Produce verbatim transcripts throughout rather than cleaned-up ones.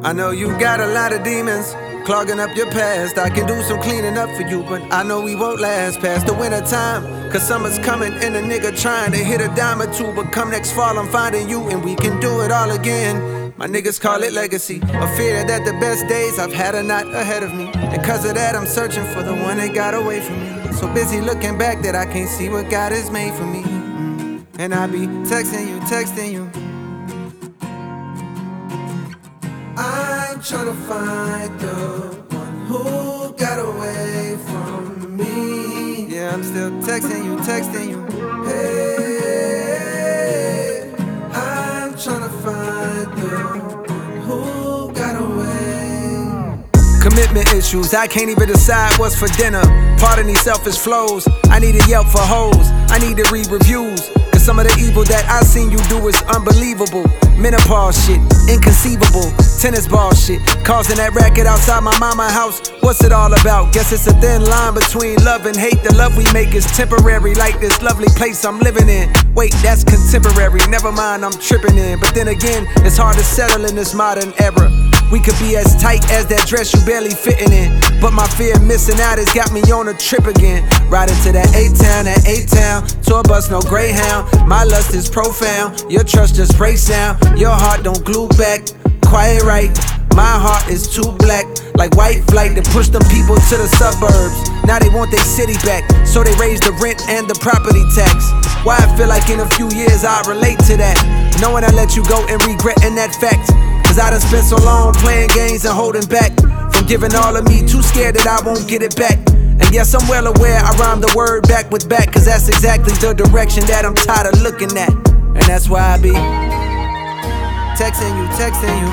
I know you got a lot of demons clogging up your past. I can do some cleaning up for you, but I know we won't last past the winter time. Cause summer's coming and a nigga trying to hit a dime or two. But come next fall I'm finding you and we can do it all again. My niggas call it legacy, a fear that the best days I've had are not ahead of me. And cause of that I'm searching for the one that got away from me. So busy looking back that I can't see what God has made for me. mm. And I be texting you, texting you. I'm tryna find the one who got away from me. Yeah, I'm still texting you, texting you. Hey, I'm tryna find the one who got away. Commitment issues, I can't even decide what's for dinner. Pardon these selfish flows, I need a Yelp for hoes. I need to read reviews, cause some of the evil that I seen you do is unbelievable. Menopause shit, inconceivable. Tennis ball shit, causing that racket outside my mama's house. What's it all about? Guess it's a thin line between love and hate. The love we make is temporary, like this lovely place I'm living in. Wait, that's contemporary, never mind, I'm tripping in. But then again, it's hard to settle in this modern era. We could be as tight as that dress you barely fitting in. But my fear of missing out has got me on a trip again. Riding to that A-town, that A-town, tour bus, no Greyhound. My lust is profound, your trust just breaks down. Your heart don't glue back, quiet right. My heart is too black, like white flight that pushed them people to the suburbs. Now they want their city back, so they raise the rent and the property tax. Why I feel like in a few years I'll relate to that, knowing I let you go and regretting that fact. Cause I done spent so long playing games and holding back from giving all of me, too scared that I won't get it back. And yes, I'm well aware I rhyme the word back with back, cause that's exactly the direction that I'm tired of looking at. And that's why I be texting you, texting you.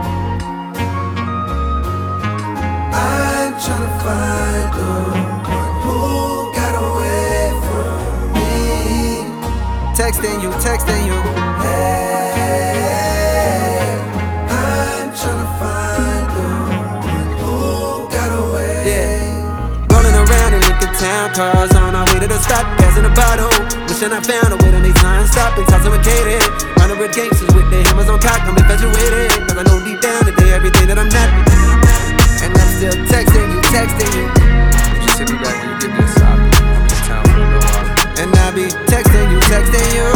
I'm tryna find the one who got away from me. Texting you, texting you. Hey, I'm tryna find the one who got away. Yeah, rolling around in the town cars on our way to the stop, passing a bottle. Wishing I found a way to make time stop and intoxicated. Running with gangsters with their hammers on cock, I'm infatuated. Cause I know deep down that they everything that I'm not. And I'm still texting you, texting you. Just hit me back when you get this stop. I'm in town for a little while. And I be texting you, texting you.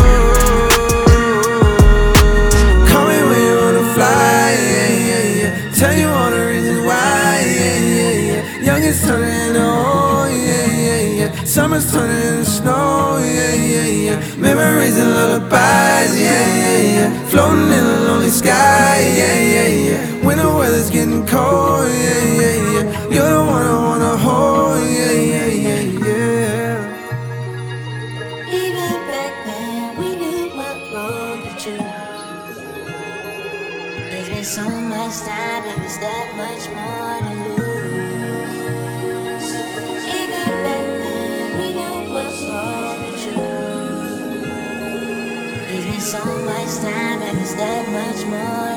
Call me when you wanna fly, yeah, yeah, yeah. Tell you all the reasons why, yeah, yeah, yeah. Youngest turning into old, yeah, yeah, yeah. Summer's turning into snow, yeah, yeah, yeah. Memories and lullabies, yeah, yeah, yeah. Floating in a lonely sky, yeah, yeah, yeah. When the weather's getting cold, yeah, yeah, yeah. You're the one I wanna hold, yeah, yeah, yeah, yeah. Even back then, we knew what road to choose. There's been so much time, and there's that much more to lose. Even back then, we knew what road to choose. There's been so much time, and there's that much more.